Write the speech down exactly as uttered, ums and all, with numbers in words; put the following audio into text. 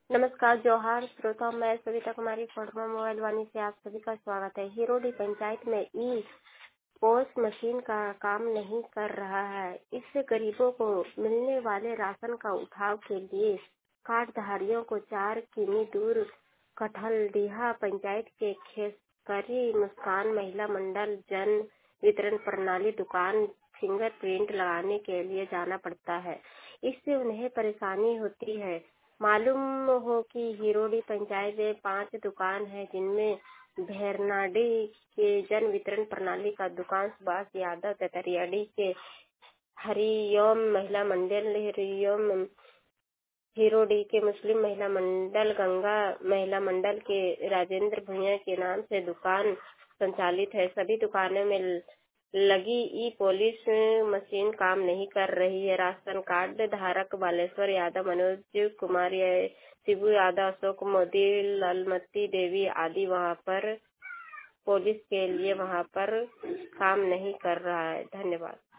नमस्कार जोहार श्रोताओं, मैं सविता कुमारी फोटो मोबाइल वाणी से आप सभी का स्वागत है। हिरोडी पंचायत में ई पोस मशीन का काम नहीं कर रहा है। इससे गरीबों को मिलने वाले राशन का उठाव के लिए कार्डधारियों को चार किमी दूर कठलडीहा पंचायत के खेसकरी मुस्कान महिला मंडल जन वितरण प्रणाली दुकान फिंगर प्रिंट लगाने के लिए जाना पड़ता है। इससे उन्हें परेशानी होती है। मालूम हो कि हिरोडी पंचायत में पांच दुकान है, जिनमें भेरनाडी के जन वितरण प्रणाली का दुकान सुभाष यादव, ततरियाडी के हरिओम महिला मंडल, हरिओम हिरोडी के मुस्लिम महिला मंडल, गंगा महिला मंडल के राजेंद्र भुइया के नाम से दुकान संचालित है। सभी दुकानों में लगी ई पोलिस मशीन काम नहीं कर रही है। राशन कार्ड धारक बालेश्वर यादव, मनोज कुमार, शिबू यादव, अशोक मोदी, ललमती देवी आदि वहां पर पुलिस के लिए वहां पर काम नहीं कर रहा है। धन्यवाद।